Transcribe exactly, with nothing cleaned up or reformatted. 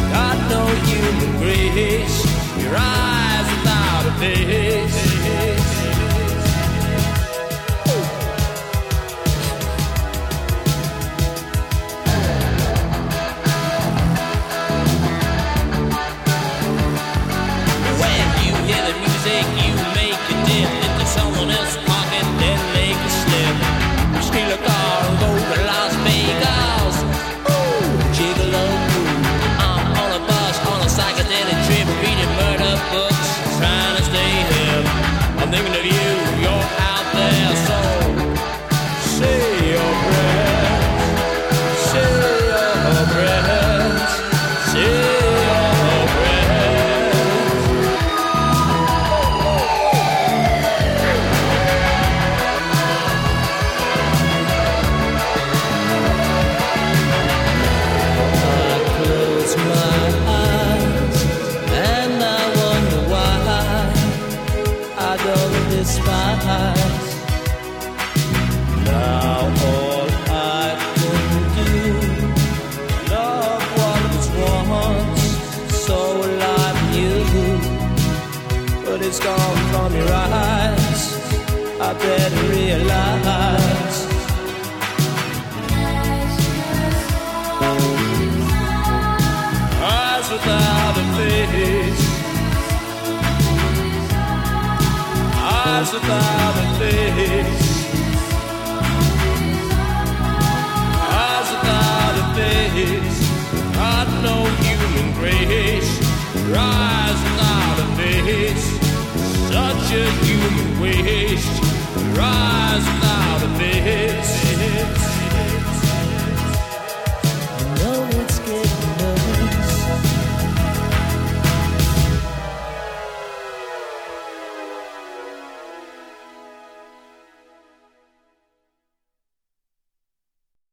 got no human grace. Your eyes without a face. When you hear the music, you make a dip into someone else's pocket, then make a slip. You steal a car and go to Las Vegas. Ooh, gigolo. I'm on a bus, on a psychedelic trip, reading murder books, trying to stay hip. I'm thinking of you, you're out there, so say your prayers, say your prayers, say your prayers. Despise. Now all I can do, love what was once so like you, but it's gone from your eyes. I better realize. Eyes without a face. Eyes without a face. Eyes without a face. Got no human grace. Your eyes without a face. Such a human waste. Your eyes without a face.